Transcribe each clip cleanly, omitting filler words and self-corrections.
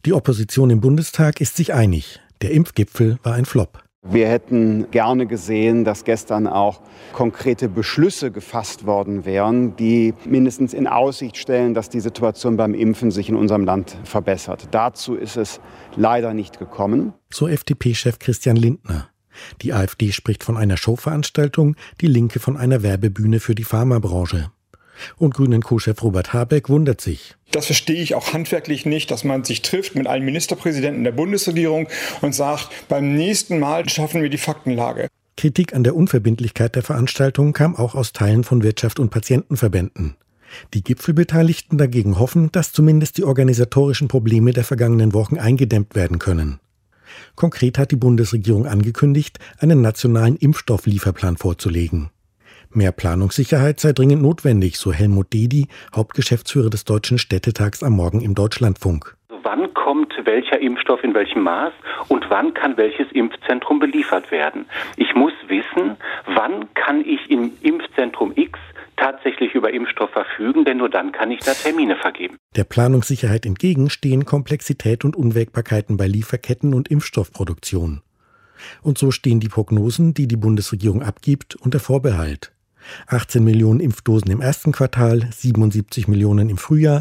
Die Opposition im Bundestag ist sich einig. Der Impfgipfel war ein Flop. Wir hätten gerne gesehen, dass gestern auch konkrete Beschlüsse gefasst worden wären, die mindestens in Aussicht stellen, dass die Situation beim Impfen sich in unserem Land verbessert. Dazu ist es leider nicht gekommen. So FDP-Chef Christian Lindner. Die AfD spricht von einer Showveranstaltung, die Linke von einer Werbebühne für die Pharmabranche. Und Grünen-Co-Chef Robert Habeck wundert sich. Das verstehe ich auch handwerklich nicht, dass man sich trifft mit allen Ministerpräsidenten der Bundesregierung und sagt, beim nächsten Mal schaffen wir die Faktenlage. Kritik an der Unverbindlichkeit der Veranstaltung kam auch aus Teilen von Wirtschaft und Patientenverbänden. Die Gipfelbeteiligten dagegen hoffen, dass zumindest die organisatorischen Probleme der vergangenen Wochen eingedämmt werden können. Konkret hat die Bundesregierung angekündigt, einen nationalen Impfstofflieferplan vorzulegen. Mehr Planungssicherheit sei dringend notwendig, so Helmut Dedi, Hauptgeschäftsführer des Deutschen Städtetags am Morgen im Deutschlandfunk. Wann kommt welcher Impfstoff in welchem Maß und wann kann welches Impfzentrum beliefert werden? Ich muss wissen, wann kann ich im Impfzentrum X tatsächlich über Impfstoff verfügen, denn nur dann kann ich da Termine vergeben. Der Planungssicherheit entgegen stehen Komplexität und Unwägbarkeiten bei Lieferketten und Impfstoffproduktion. Und so stehen die Prognosen, die die Bundesregierung abgibt, unter Vorbehalt. 18 Millionen Impfdosen im ersten Quartal, 77 Millionen im Frühjahr,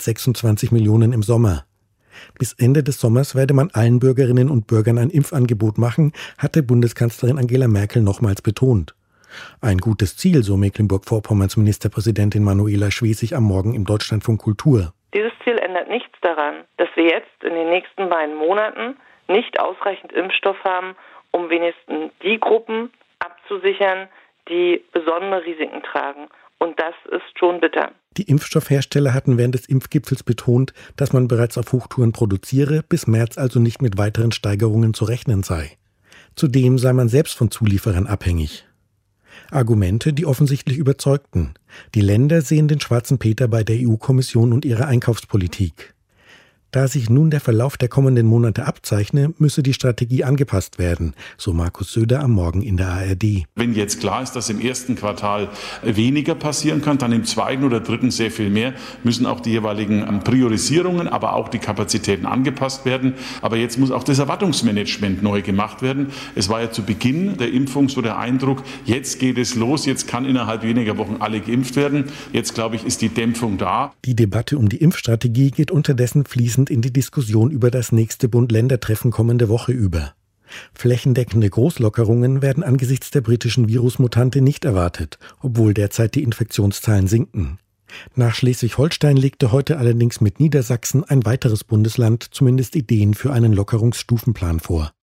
126 Millionen im Sommer. Bis Ende des Sommers werde man allen Bürgerinnen und Bürgern ein Impfangebot machen, hatte Bundeskanzlerin Angela Merkel nochmals betont. Ein gutes Ziel, so Mecklenburg-Vorpommerns Ministerpräsidentin Manuela Schwesig am Morgen im Deutschlandfunk Kultur. Dieses Ziel ändert nichts daran, dass wir jetzt in den nächsten beiden Monaten nicht ausreichend Impfstoff haben, um wenigstens die Gruppen abzusichern, die besondere Risiken tragen. Und das ist schon bitter. Die Impfstoffhersteller hatten während des Impfgipfels betont, dass man bereits auf Hochtouren produziere, bis März also nicht mit weiteren Steigerungen zu rechnen sei. Zudem sei man selbst von Zulieferern abhängig. Argumente, die offensichtlich überzeugten. Die Länder sehen den schwarzen Peter bei der EU-Kommission und ihrer Einkaufspolitik. Da sich nun der Verlauf der kommenden Monate abzeichne, müsse die Strategie angepasst werden, so Markus Söder am Morgen in der ARD. Wenn jetzt klar ist, dass im ersten Quartal weniger passieren kann, dann im zweiten oder dritten sehr viel mehr, müssen auch die jeweiligen Priorisierungen, aber auch die Kapazitäten angepasst werden. Aber jetzt muss auch das Erwartungsmanagement neu gemacht werden. Es war ja zu Beginn der Impfung so der Eindruck, jetzt geht es los, jetzt kann innerhalb weniger Wochen alle geimpft werden. Jetzt, glaube ich, ist die Dämpfung da. Die Debatte um die Impfstrategie geht unterdessen fließend in die Diskussion über das nächste Bund-Länder-Treffen kommende Woche über. Flächendeckende Großlockerungen werden angesichts der britischen Virusmutante nicht erwartet, obwohl derzeit die Infektionszahlen sinken. Nach Schleswig-Holstein legte heute allerdings mit Niedersachsen ein weiteres Bundesland zumindest Ideen für einen Lockerungsstufenplan vor.